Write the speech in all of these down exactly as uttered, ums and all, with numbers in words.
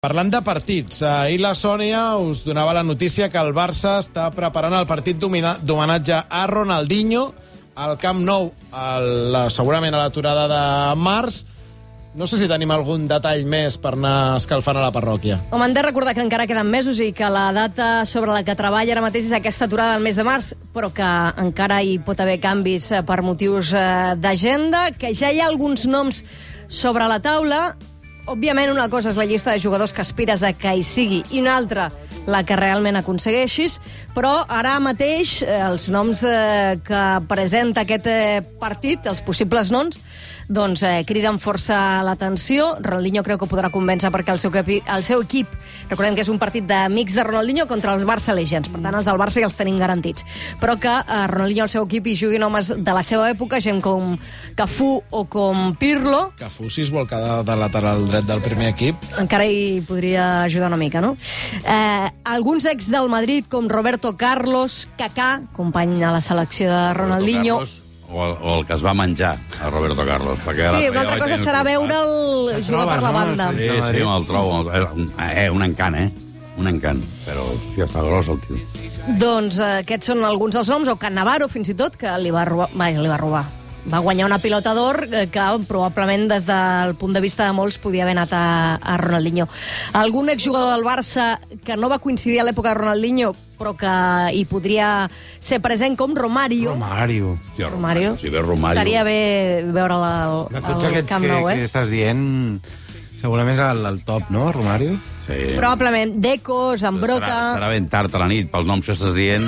Parlant de partits, ahir la Sònia us donava la notícia que el Barça està preparant el partit d'homenatge a Ronaldinho al Camp Nou, el, segurament a l'aturada de març. No sé si tenim algun detall més per anar escalfant a la parròquia. Home, hem de recordar que encara queden mesos i que la data sobre la que treballa ara mateix és aquesta aturada del mes de març, però que encara hi pot haver canvis per motius d'agenda, que ja hi ha alguns noms sobre la taula. Òbviament, una cosa és la llista de jugadors que aspires a que hi sigui i una altra la que realment aconsegueixis, però ara mateix eh, els noms eh, que presenta aquest eh, partit, els possibles noms, doncs eh, criden força l'atenció. Ronaldinho creu que podrà convèncer perquè el seu, equip, el seu equip, recordem que és un partit d'amics de Ronaldinho contra els Barça Legends, per tant els del Barça ja els tenim garantits, però que eh, Ronaldinho al seu equip hi juguin homes de la seva època, gent com Cafú o com Pirlo. Cafú, si es vol quedar de lateral dret del primer equip. Encara hi podria ajudar una mica, no? Eh, alguns ex del Madrid, com Roberto Carlos, Kaká, company a la selecció de Ronaldinho. O el, o el que es va menjar, a Roberto Carlos. Sí, la, una altra cosa serà veure'l jugar per la banda. Sí, sí, el trobo. Eh, un encant, eh? Un encant. Però sí, està gros el tio. Doncs eh, aquests són alguns dels noms, o Cannavaro, fins i tot, que li va robar. Vai, li va robar. Va guanyar una pilota d'or que probablement des del punt de vista de molts podia haver anat a, a Ronaldinho. Algun exjugador del Barça que no va coincidir a l'època de Ronaldinho però que hi podria ser present, com Romario. Romario. Hòstia, Romario. Si ve Romario. Estaria bé veure'l al, tots al aquests Camp Nou, que, eh? que estàs dient, segurament és el, el top, no, Romario? Sí. Probablement. Deco, Zambrotta... Serà, serà ben tard a la nit, pels noms que estàs dient.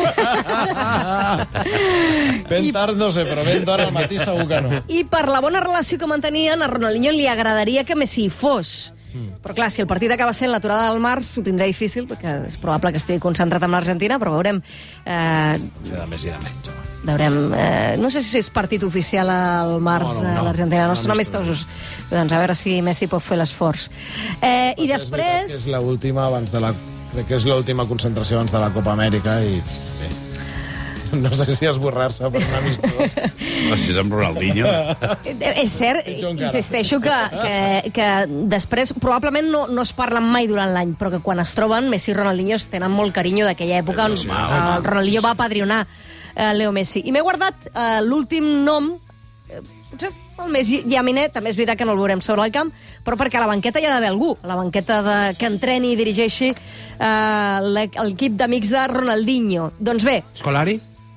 Ben tard no sé, però ben d'hora al matí segur que no. I per la bona relació que mantenien, a Ronaldinho li agradaria que Messi hi fos. Mm. Però clar, si el partit acaba sent l'aturada del març, ho tindrà difícil, perquè és probable que estigui concentrat amb l'Argentina, però veurem... Eh, Fer de més i de menys, home. Veurem... Eh, no sé si és partit oficial al març no, no, no. a l'Argentina, no, no són amistosos. Doncs a veure si Messi pot fer l'esforç. Eh, I després... És l'última abans de la... Crec que és l'última concentració abans de la Copa Amèrica i... Bé, no sé si esborrar-se per un amistós. No, si és amb Ronaldinho. És cert, insisteixo que, que, que després probablement no, no es parlen mai durant l'any, però que quan es troben, Messi i Ronaldinho es tenen molt carinyo d'aquella època on el Ronaldinho va apadrinar eh, Leo Messi. I m'he guardat eh, l'últim nom, eh, potser el més llaminet, també és veritat que no el veurem sobre el camp, però perquè a la banqueta hi ha d'haver algú, a la banqueta de, que entreni i dirigeixi eh, l'equip d'amics de Ronaldinho. Doncs bé... Scolari?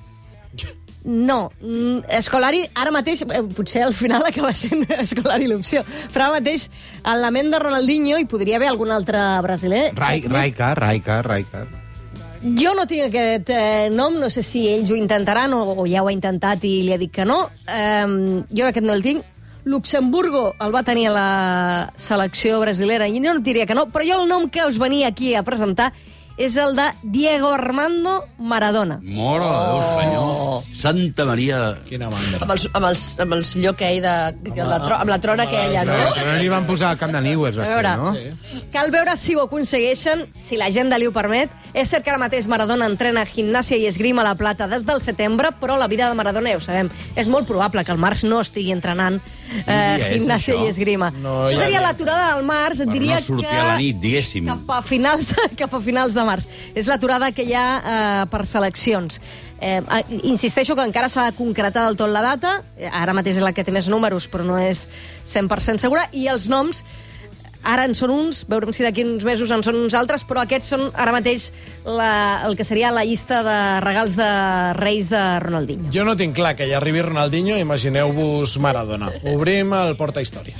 No, Scolari ara mateix, eh, potser al final acaba sent Scolari l'opció, però ara mateix en la ment de Ronaldinho hi podria haver algun altre brasiler. Raika, Raika, Raika. Jo no tinc aquest eh, nom, no sé si ells ho intentaran o, o ja ho ha intentat i li ha dit que no. Eh, jo aquest no el tinc. Luxemburgo el va tenir a la selecció brasilera i no diria que no, però jo el nom que us venia aquí a presentar és el de Diego Armando Maradona. Mora de Déu, senyor. Santa Maria... Quina mandra. Amb els, amb els, amb els lloc aquell de, de la, tro, amb la trona aquella, no? Però no li van posar al camp de Newell's, va ser, veure, no? Sí. Cal veure si ho aconsegueixen, si l'agenda li ho permet. És cert que ara mateix Maradona entrena gimnàsia i esgrima a la Plata des del setembre, però la vida de Maradona, ja ho sabem, és molt probable que al març no estigui entrenant eh, gimnàsia i esgrima. No, això seria l'aturada del març, et per diria no sortir que... a la nit, diguéssim. Cap a finals, cap a finals de març. És l'aturada que hi ha eh, per seleccions. Eh, insisteixo que encara s'ha de concretar del tot la data, ara mateix és la que té més números, però no és cent per cent segura, i els noms ara en són uns, veurem si d'aquí uns mesos en són uns altres, però aquests són ara mateix la, el que seria la llista de regals de Reis de Ronaldinho. Jo no tinc clar que hi arribi Ronaldinho, imagineu-vos Maradona. Obrim el porta històries.